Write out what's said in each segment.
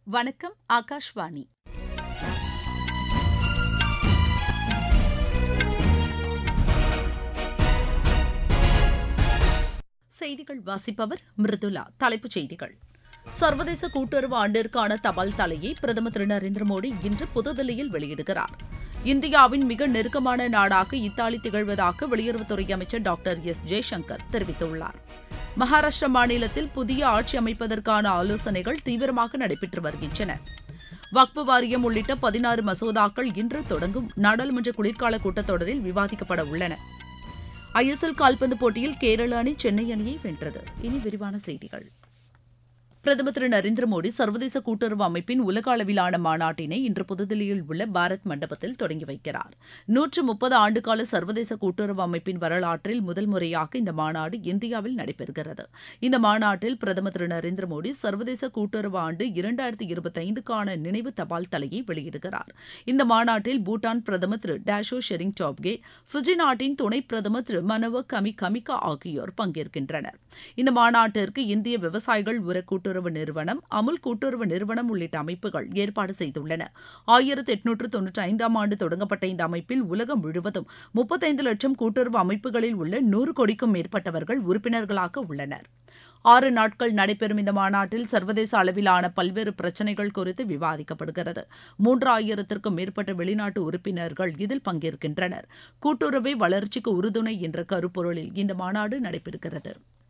வணக்கம் ஆகாஷ்வாணி. செய்திகள் வாசிப்பவர் மிருதுலா. தலைப்புச் செய்திகள்: சர்வதேச கூட்டுறவு ஆண்டிற்கான தபால் தலையை பிரதமர் திரு நரேந்திர மோடி இன்று புதுதில்லியில் வெளியிடுகிறார். இந்தியாவின் மிக நெருக்கமான நாடாக இத்தாலி திகழ்வதாக வெளியுறவுத்துறை அமைச்சர் டாக்டர் ஜெய்சங்கர் தெரிவித்துள்ளார். மகாராஷ்டிரா மாநிலத்தில் புதிய ஆட்சி அமைப்பதற்கான ஆலோசனைகள் தீவிரமாக நடைபெற்று வருகின்றன. வக்பு வாரியம் உள்ளிட்ட 16 மசோதாக்கள் இன்று தொடங்கும் நாடாளுமன்ற குளிர்கால கூட்டத்தொடரில் விவாதிக்கப்பட உள்ளன. ISL கால்பந்து போட்டியில் கேரள அணி சென்னை அணியை வென்றது. இனி விரிவான செய்திகள். பிரதமர் திரு நரேந்திர மோடி சர்வதேச கூட்டுறவு அமைப்பின் உலக அளவிலான மாநாட்டினை இன்று புதுதில்லியில் உள்ள பாரத் மண்டபத்தில் தொடங்கி வைக்கிறார். 130 ஆண்டுகால சர்வதேச கூட்டுறவு அமைப்பின் வரலாற்றில் முதல் முறையாக இந்த மாநாடு இந்தியாவில் நடைபெறுகிறது. இந்த மாநாட்டில் பிரதமர் திரு நரேந்திர மோடி சர்வதேச கூட்டுறவு ஆண்டு 2025க்கான நினைவு தபால் தலையை வெளியிடுகிறார். இந்த மாநாட்டில் பூட்டான் பிரதமர் திரு டாஷோ ஷெரிங் டாப்கே, ஃபிஜி நாட்டின் துணை பிரதமர் திரு மனவ கமிகா ஆகியோர் பங்கேற்கின்றனர். இந்த மாநாட்டிற்கு இந்திய விவசாயிகள் உர கூட்டுறவு நிறுவனம், அமுல் கூட்டுறவு நிறுவனம் உள்ளிட்ட அமைப்புகள் ஏற்பாடு செய்துள்ளன. 1895ஆம் ஆண்டு தொடங்கப்பட்ட இந்த அமைப்பில் உலகம் முழுவதும் 35 லட்சம் கூட்டுறவு அமைப்புகளில் உள்ள 100 கோடிக்கும் மேற்பட்டவர்கள் உறுப்பினர்களாக உள்ளனர். 6 நாட்கள் நடைபெறும் இந்த மாநாட்டில் சர்வதேச அளவிலான பல்வேறு பிரச்சினைகள் குறித்து விவாதிக்கப்படுகிறது. 3000த்திற்கும் மேற்பட்ட வெளிநாட்டு உறுப்பினர்கள் இதில் பங்கேற்கின்றனர். கூட்டுறவை வளர்ச்சிக்கு உறுதுணை என்ற கருப்பொருளில் இந்த மாநாடு நடைபெறுகிறது.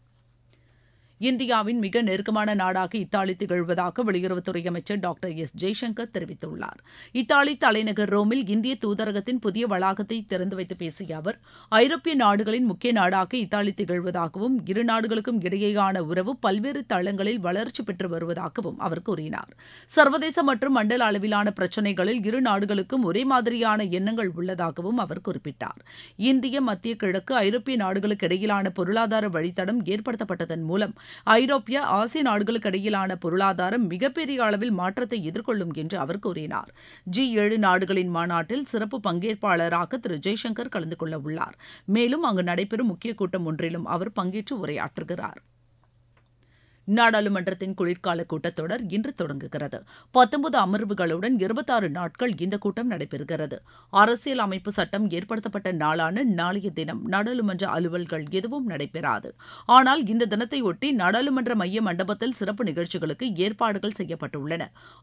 இந்தியாவின் மிக நெருக்கமான நாடாக இத்தாலி திகழ்வதாக வெளியுறவுத்துறை அமைச்சர் டாக்டர் ஜெய்சங்கர் தெரிவித்துள்ளார். இத்தாலி தலைநகர் ரோமில் இந்திய தூதரகத்தின் புதிய வளாகத்தை திறந்து வைத்து பேசிய அவர், ஐரோப்பிய நாடுகளின் முக்கிய நாடாக இத்தாலி திகழ்வதாகவும் இரு நாடுகளுக்கும் இடையேயான உறவு பல்வேறு தளங்களில் வளர்ச்சி பெற்று வருவதாகவும் அவர் கூறினார். சர்வதேச மற்றும் மண்டல அளவிலான பிரச்சினைகளில் இரு நாடுகளுக்கும் ஒரே மாதிரியான எண்ணங்கள் உள்ளதாகவும் அவர் குறிப்பிட்டார். இந்திய, மத்திய கிழக்கு, ஐரோப்பிய நாடுகளுக்கு இடையிலான பொருளாதார வழித்தடம் ஏற்படுத்தப்பட்டதன் மூலம் ஐரோப்பிய, ஆசிய நாடுகளுக்கு இடையிலான பொருளாதாரம் மிகப்பெரிய அளவில் மாற்றத்தை எதிர்கொள்ளும் என்று அவர் கூறினார். G7 நாடுகளின் மாநாட்டில் சிறப்பு பங்கேற்பாளராக திரு ஜெய்சங்கர் கலந்து கொள்ள உள்ளார். மேலும் அங்கு நடைபெறும் முக்கிய கூட்டம் ஒன்றிலும் அவர் பங்கேற்று உரையாற்றுகிறார். நாடாளுமன்றத்தின் குளிர்கால கூட்டத்தொடர் இன்று தொடங்குகிறது. 19 அமர்வுகளுடன் 26 நாட்கள் இந்த கூட்டம் நடைபெறுகிறது. அரசியல் அமைப்பு சட்டம் ஏற்படுத்தப்பட்ட நாளான நாளைய தினம் நாடாளுமன்ற அலுவல்கள் எதுவும் நடைபெறாது. ஆனால் இந்த தினத்தையொட்டி நாடாளுமன்ற மைய மண்டபத்தில் சிறப்பு நிகழ்ச்சிகளுக்கு ஏற்பாடுகள் செய்யப்பட்டுள்ளன.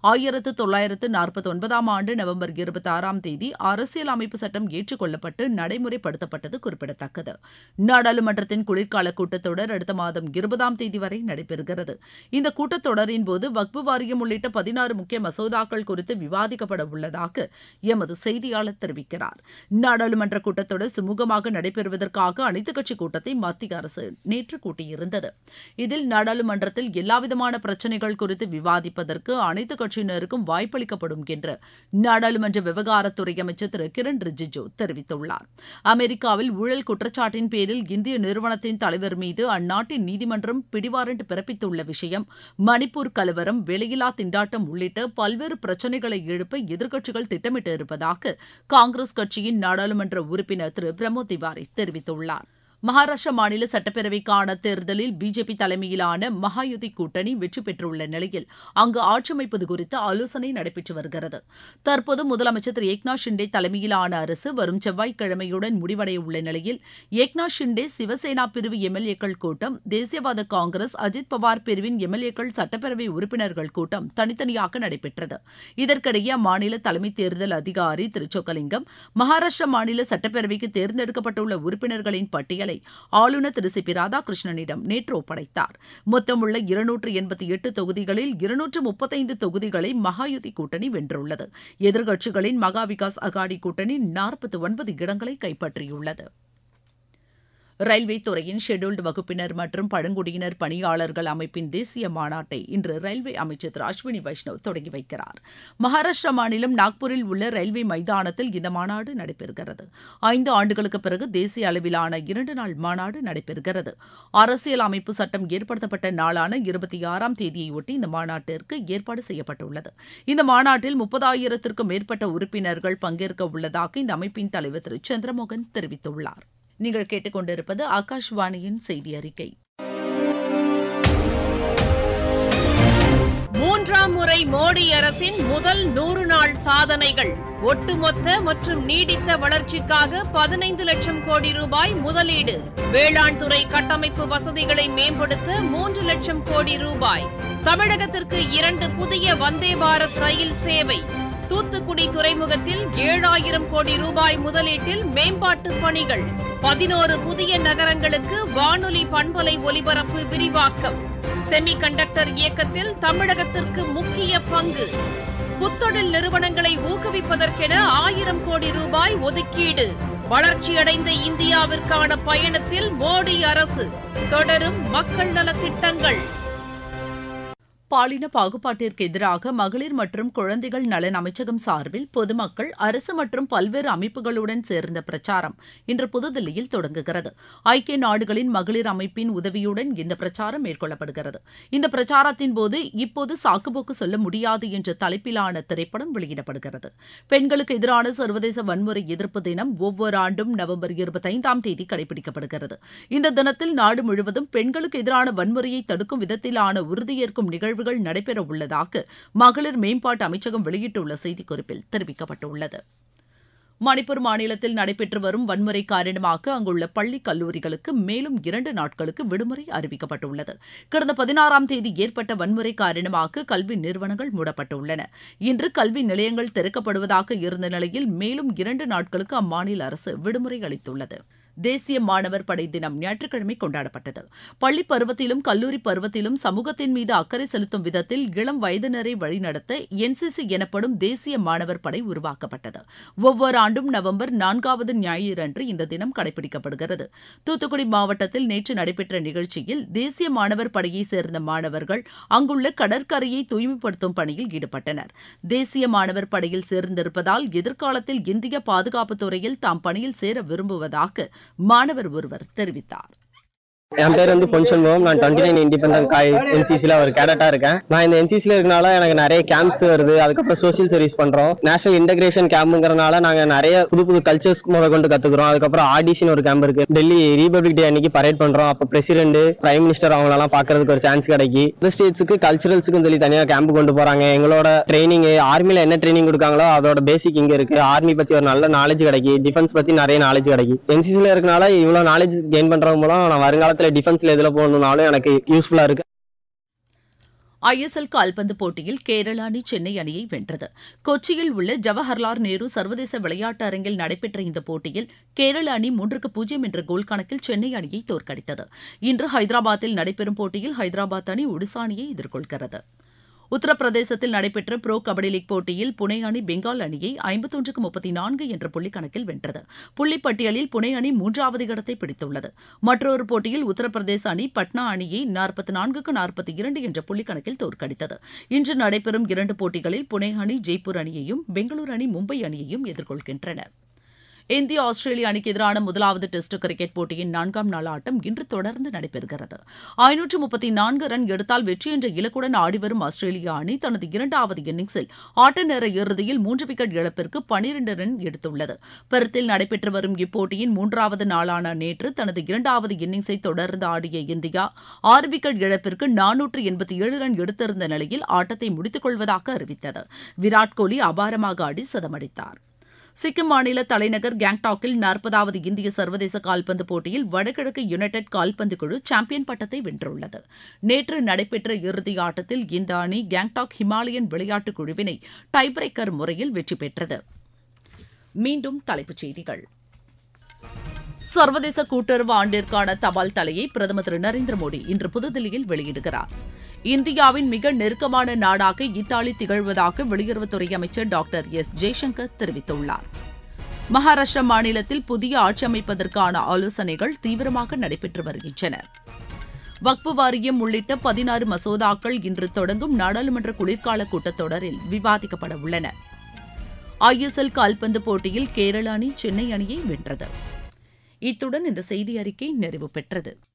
1949ஆம் ஆண்டு நவம்பர் 26ஆம் தேதி அரசியல் அமைப்பு சட்டம் ஏற்றுக்கொள்ளப்பட்டு நடைமுறைப்படுத்தப்பட்டது குறிப்பிடத்தக்கது. நாடாளுமன்றத்தின் குளிர்கால கூட்டத்தொடர் அடுத்த மாதம் 20ஆம் தேதி வரை நடைபெறுகிறது. இந்த கூட்டத்தொடரின் போது வக்பு வாரியம் உள்ளிட்ட 16 முக்கிய மசோதாக்கள் குறித்து விவாதிக்கப்பட உள்ளதாக எமது செய்தியாளர் தெரிவிக்கிறார். நாடாளுமன்ற கூட்டத்தொடர் சுமூகமாக நடைபெறுவதற்காக அனைத்துக் கட்சி கூட்டத்தை மத்திய அரசு நேற்று கூட்டியிருந்தது. இதில் நாடாளுமன்றத்தில் எல்லாவிதமான பிரச்சினைகள் குறித்து விவாதிப்பதற்கு அனைத்துக் கட்சியினருக்கும் வாய்ப்பளிக்கப்படும் என்று நாடாளுமன்ற விவகாரத்துறை அமைச்சர் திரு கிரண் ரிஜிஜு தெரிவித்துள்ளார். அமெரிக்காவில் ஊழல் குற்றச்சாட்டின் பேரில் இந்திய நிறுவனத்தின் தலைவர் மீது அந்நாட்டின் நீதிமன்றம் பிடிவாரண்ட் பிறப்பித்துள்ள விஷயம், மணிப்பூர் கலவரம், வேலையில்லா திண்டாட்டம் உள்ளிட்ட பல்வேறு பிரச்சினைகளை எழுப்ப எதிர்க்கட்சிகள் திட்டமிட்டு இருப்பதாக காங்கிரஸ் கட்சியின் நாடாளுமன்ற உறுப்பினர் திரு பிரமோத் திவாரி தெரிவித்துள்ளார். மகாராஷ்டிரா மாநில சட்டப்பேரவைக்கான தேர்தலில் பிஜேபி தலைமையிலான மகாயுதி கூட்டணி வெற்றி பெற்றுள்ள நிலையில் அங்கு ஆட்சி அமைப்பது குறித்து ஆலோசனை நடைபெற்று வருகிறது. தற்போது முதலமைச்சர் திரு ஏக்நாத் ஷிண்டே தலைமையிலான அரசு வரும் செவ்வாய்க்கிழமையுடன் முடிவடைய உள்ள நிலையில் ஏக்நாத் ஷிண்டே சிவசேனா பிரிவு எம்எல்ஏக்கள் கூட்டம், தேசியவாத காங்கிரஸ், அஜித் பவார் பிரிவின் எம்எல்ஏக்கள் சட்டப்பேரவை உறுப்பினர்கள் கூட்டம் தனித்தனியாக நடைபெற்றது. இதற்கிடையே அம்மாநில தலைமை தேர்தல் அதிகாரி திரு சொக்கலிங்கம் மகாராஷ்டிரா மாநில சட்டப்பேரவைக்கு தேர்ந்தெடுக்கப்பட்டுள்ள உறுப்பினர்களின் பட்டியலை ஆளுநர் திரு சி பி ராதாகிருஷ்ணனிடம் நேற்று ஒப்படைத்தார். மொத்தமுள்ள 288 தொகுதிகளில் 235 தொகுதிகளை மகாயுதி கூட்டணி வென்றுள்ளது. எதிர்க்கட்சிகளின் மகா விகாஸ் அகாடி கூட்டணி 49 இடங்களை கைப்பற்றியுள்ளது. ரயில்வே துறையின் ஷெட்யூல்டு வகுப்பினர் மற்றும் பழங்குடியினர் பணியாளர்கள் அமைப்பின் தேசிய மாநாட்டை இன்று ரயில்வே அமைச்சர் திரு அஸ்வினி வைஷ்ணவ் தொடங்கி வைக்கிறார். மகாராஷ்டிரா மாநிலம் நாக்பூரில் உள்ள ரயில்வே மைதானத்தில் இந்த மாநாடு நடைபெறுகிறது. 5 ஆண்டுகளுக்கு பிறகு தேசிய அளவிலான 2 நாள் மாநாடு நடைபெறுகிறது. அரசியல் அமைப்பு சட்டம் ஏற்படுத்தப்பட்ட நாளான 26ஆம் தேதியையொட்டி இந்த மாநாட்டிற்கு ஏற்பாடு செய்யப்பட்டுள்ளது. இந்த மாநாட்டில் 30,000த்திற்கும் மேற்பட்ட உறுப்பினர்கள் பங்கேற்க உள்ளதாக இந்த அமைப்பின் தலைவர் திரு சந்திரமோகன் தெரிவித்துள்ளார். நீங்கள் கேட்டுக்கொண்டிருப்பது ஆகாஷ்வாணியின் செய்தி அறிக்கை. இரண்டாம் முறை மோடி அரசின் முதல் 100 நாள் சாதனைகள். ஒட்டுமொத்த மற்றும் நீடித்த வளர்ச்சிக்காக 15 லட்சம் கோடி ரூபாய் முதலீடு. வேளாண் துறை கட்டமைப்பு வசதிகளை மேம்படுத்த 3 லட்சம் கோடி ரூபாய். தமிழகத்திற்கு 2 புதிய வந்தே பாரத் ரயில் சேவை. தூத்துக்குடி துறைமுகத்தில் 7000 கோடி ரூபாய் முதலீட்டில் மேம்பாட்டு பணிகள். 11 புதிய நகரங்களுக்கு வானொலி பண்பலை ஒலிபரப்பு விரிவாக்கம். செமி கண்டக்டர் இயக்கத்தில் தமிழகத்திற்கு முக்கிய பங்கு. புத்தொழில் நிறுவனங்களை ஊக்குவிப்பதற்கென 1000 கோடி ரூபாய் ஒதுக்கீடு. வளர்ச்சியடைந்த இந்தியாவிற்கான பயணத்தில் மோடி அரசு. தொடரும் மக்கள் நலத்திட்டங்கள். பாலின பாகுபாட்டிற்கு எதிராக மகளிர் மற்றும் குழந்தைகள் நலன் அமைச்சகம் சார்பில் பொதுமக்கள், அரசு மற்றும் பல்வேறு அமைப்புகளுடன் சேர்ந்த பிரச்சாரம் இன்று புதுதில்லியில் தொடங்குகிறது. ஐக்கிய நாடுகளின் மகளிர் அமைப்பின் உதவியுடன் இந்த பிரச்சாரம் மேற்கொள்ளப்படுகிறது. இந்த பிரச்சாரத்தின் போது இப்போது சாக்குப்போக்கு சொல்ல முடியாது என்ற தலைப்பிலான திரைப்படம் வெளியிடப்படுகிறது. பெண்களுக்கு எதிரான சர்வதேச வன்முறை எதிர்ப்பு தினம் ஒவ்வொரு ஆண்டும் நவம்பர் 25ஆம் தேதி கடைபிடிக்கப்படுகிறது. இந்த தினத்தில் நாடு முழுவதும் பெண்களுக்கு எதிரான வன்முறையை தடுக்கும் விதத்திலான உறுதியேற்கும் நிகழ்வு நடைபெற உள்ளதாக மகளிர் மேம்பாட்டு அமைச்சகம் வெளியிட்டுள்ள செய்திக்குறிப்பில் தெரிவிக்கப்பட்டுள்ளது. மணிப்பூர் மாநிலத்தில் நடைபெற்று வரும் வன்முறை காரணமாக அங்குள்ள பள்ளி கல்லூரிகளுக்கு மேலும் 2 நாட்களுக்கு விடுமுறை அறிவிக்கப்பட்டுள்ளது. கடந்த 16ஆம் தேதி ஏற்பட்ட வன்முறை காரணமாக கல்வி நிறுவனங்கள் மூடப்பட்டுள்ளன. இன்று கல்வி நிலையங்கள் திறக்கப்படுவதாக இருந்த நிலையில் மேலும் 2 நாட்களுக்கு அம்மாநில அரசு விடுமுறை அளித்துள்ளது. தேசிய மாணவர் படை தினம் ஞாயிற்றுக்கிழமை கொண்டாடப்பட்டது. பள்ளி பருவத்திலும் கல்லூரி பருவத்திலும் சமூகத்தின் மீது அக்கறை செலுத்தும் விதத்தில் இளம் வயதினரை வழிநடத்த NCC எனப்படும் தேசிய மாணவர் படை உருவாக்கப்பட்டது. ஒவ்வொரு ஆண்டும் நவம்பர் 4வது ஞாயிறன்று இந்த தினம் கடைபிடிக்கப்படுகிறது. தூத்துக்குடி மாவட்டத்தில் நேற்று நடைபெற்ற நிகழ்ச்சியில் தேசிய மாணவர் படையை சேர்ந்த மாணவர்கள் அங்குள்ள கடற்கரையை தூய்மைப்படுத்தும் பணியில் ஈடுபட்டனர். தேசிய மாணவர் படையில் சேர்ந்திருப்பதால் எதிர்காலத்தில் இந்திய பாதுகாப்புத் துறையில் தாம் பணியில் சேர விரும்புவதாக மாணவர் ஒருவர் தெரிவித்தார். என் பேர் பொன்சண்முகம். நான் 29 இண்டிபெண்டன்ட் NCCல ஒரு கேடட்டா இருக்கேன். நான் இந்த NCCல இருக்கனால எனக்கு நிறைய கேம்ப்ஸ் வருது. அதுக்கப்புறம் சோசியல் சர்வீஸ் பண்றோம். நேஷனல் இன்டகிரேஷன் கேம்ப்ங்கறனால நாங்க நிறைய புது கல்ச்சர்ஸ் கொண்டு கத்துக்கிறோம். அதுக்கப்புறம் ஆடிஷன் ஒரு கேம்ப் இருக்கு. டெல்லி ரிபப்ளிக் டே அன்னைக்கு பரேட் பண்றோம். அப்ப பிரசிடென்ட், பிரைம் மினிஸ்டர் அவங்களெல்லாம் பாக்குறதுக்கு ஒரு சான்ஸ் கிடைக்கி. இந்த ஸ்டேட்ஸுக்கு கல்ச்சரல்ஸுக்கு சொல்லி தனியா கேம்ப் கொண்டு போறாங்க. எங்களோட ட்ரைனிங் ஆர்மில என்ன ட்ரைனிங் கொடுக்காங்களோ அதோட பேசிக் இங்க இருக்கு. ஆர்மி பத்தி ஒரு நல்ல நாலேஜ் கிடைக்கி, டிஃபென்ஸ் பத்தி நிறைய நாலேஜ் கிடைக்கி. NCCல இருக்கனால இவ்வளவு நாலேஜ் கெயின் பண்றது மூலம் நான் வருங்காலத்துல டிஃபென்ஸ்ல எதுல போகணும்னாலும் எனக்கு யூஸ்ஃபுல்லா இருக்கு. ISL கால்பந்து போட்டியில் கேரள அணி சென்னை அணியை வென்றது. கொச்சியில் உள்ள ஜவஹர்லால் நேரு சர்வதேச விளையாட்டு அரங்கில் நடைபெற்ற இந்த போட்டியில் கேரள அணி 3-0 என்ற கோல் கணக்கில் சென்னை அணியை தோற்கடித்தது. இன்று ஹைதராபாத்தில் நடைபெறும் போட்டியில் ஹைதராபாத் அணி ஒடிசா அணியை எதிர்கொள்கிறது. உத்தரப்பிரதேசத்தில் நடைபெற்ற புரோ கபடி லீக் போட்டியில் புனே அணி பெங்கால் அணியை 51-34 என்ற புள்ளிக்கணக்கில் வென்றது. புள்ளிப்பட்டியலில் புனே அணி 3வது இடத்தை பிடித்துள்ளது. மற்றொரு போட்டியில் உத்தரப்பிரதேச அணி பட்னா அணியை 44-42 என்ற புள்ளிக்கணக்கில் தோற்கடித்தது. இன்று நடைபெறும் 2 போட்டிகளில் புனே அணி ஜெய்ப்பூர் அணியையும், பெங்களூரு அணி மும்பை அணியையும் எதிர்கொள்கின்றன. இந்தியா ஆஸ்திரேலியா அணிக்கு எதிரான முதலாவது டெஸ்ட் கிரிக்கெட் போட்டியின் 4ஆம் நாள் ஆட்டம் இன்று தொடர்ந்து நடைபெறுகிறது. 534 ரன் எடுத்தால் வெற்றி என்ற இலக்குடன் ஆடிவரும் ஆஸ்திரேலியா அணி தனது 2வது இன்னிங்ஸில் ஆட்ட நேர இறுதியில் 3 விக்கெட் இழப்பிற்கு 12 ரன் எடுத்துள்ளது. பெர்த்தில் நடைபெற்று வரும் இப்போட்டியின் 3வது நாளான நேற்று தனது 2வது இன்னிங்ஸை தொடர்ந்து ஆடிய இந்தியா 6 விக்கெட் இழப்பிற்கு 487 ரன் எடுத்திருந்த நிலையில் ஆட்டத்தை முடித்துக் கொள்வதாக அறிவித்தது. விராட் கோலி அபாரமாக ஆடி சதமடித்தார். சிக்கிம் மாநில தலைநகர் கேங்டாக்கில் 40வது இந்திய சர்வதேச கால்பந்து போட்டியில் வடகிழக்கு யுனைடெட் கால்பந்து குழு சாம்பியன் பட்டத்தை வென்றுள்ளது. நேற்று நடைபெற்ற இறுதி ஆட்டத்தில் இந்த அணி கேங்டாக் ஹிமாலயன் விளையாட்டுக் குழுவினை டைபிரேக்கர் முறையில் வெற்றி பெற்றது. மீண்டும் தலைப்புச் செய்திகள். சர்வதேச கூட்டுறவு ஆண்டிற்கான தபால் தலையை பிரதமர் திரு நரேந்திர மோடி இன்று புதுதில்லியில் வெளியிடுகிறார். இந்தியாவின் மிக நெருக்கமான நாடாக இத்தாலி திகழ்வதாக வெளியுறவுத்துறை அமைச்சர் டாக்டர் S. ஜெய்சங்கர் தெரிவித்துள்ளார். மகாராஷ்டிரா மாநிலத்தில் புதிய ஆட்சி அமைப்பதற்கான ஆலோசனைகள் தீவிரமாக நடைபெற்று வருகின்றன. வக்பு வாரியம் உள்ளிட்ட 16 மசோதாக்கள் இன்று தொடங்கும் நாடாளுமன்ற குளிர்கால கூட்டத்தொடரில் விவாதிக்கப்பட உள்ளன. ISL கால்பந்து போட்டியில் கேரள அணி சென்னை அணியை வென்றது. இத்துடன் இந்த செய்தி அறிக்கை நிறைவு பெற்றது.